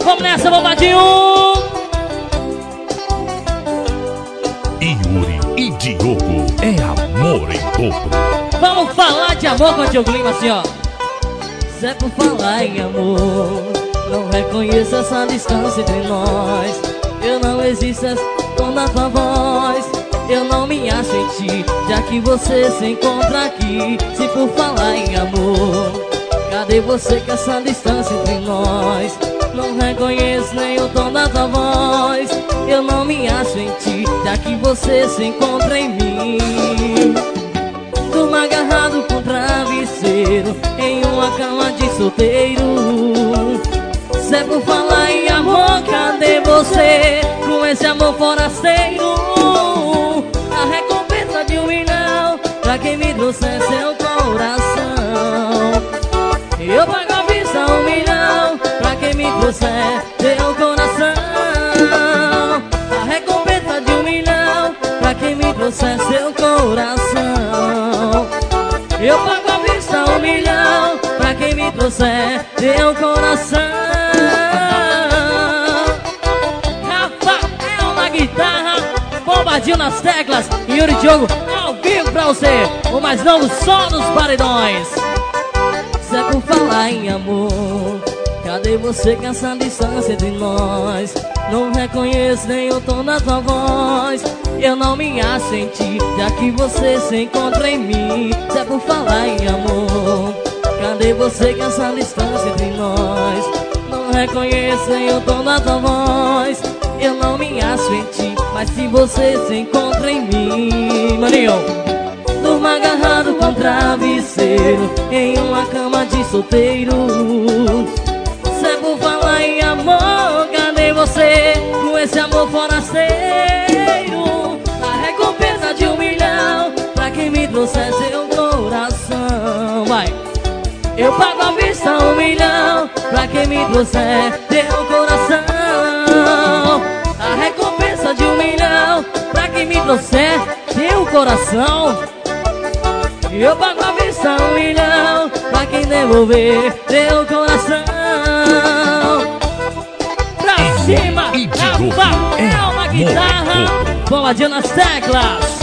Vamos nessa, bombadinho. Yuri e Diogo é amor em dobro. Vamos falar de amor com o Diogo Lima assim, ó. Se é por falar em amor, não reconheço essa distância entre nós. Eu não existo com na tua voz. Eu não me acho em ti, já que você se encontra aqui. Se por falar em amor, cadê você com essa distância entre nós? Não reconheço nem o tom da tua voz. Eu não me acho em ti, já que você se encontra em mim. Durmo agarrado com travesseiro em uma cama de solteiro. Se é por falar em amor, cadê você com esse amor forasteiro? A recompensa de 1 milhão pra quem me trouxer seu coração. Eu pago à vista 1 milhão pra quem me trouxer teu coração. A recompensa de 1 milhão pra quem me trouxer seu coração. Eu pago à vista 1 milhão pra quem me trouxer teu coração. Rafael na guitarra, bombadinho nas teclas, Yuri e Diogo ao vivo pra você, o mais novo só nos paredões. Se é por falar em amor, cadê você com essa distância entre nós? Não reconheço nem o tom da tua voz. Eu não me acho em ti, já que você se encontra em mim. Se é por falar em amor, cadê você com essa distância entre nós? Não reconheço nem o tom da tua voz. Eu não me acho em ti, mas se você se encontra em mim, maninho. Durmo agarrado com travesseiro em uma cama de solteiro. Se é por falar em amor, cadê você com esse amor forasteiro? A recompensa de 1 milhão pra quem me trouxer seu coração. Vai! Eu pago à vista 1 milhão pra quem me trouxer teu coração. A recompensa de 1 milhão pra quem me trouxer teu coração. Eu pago à vista 1 milhão pra quem devolver teu coração. Pra cima, Rafael na guitarra, bombadinho nas teclas.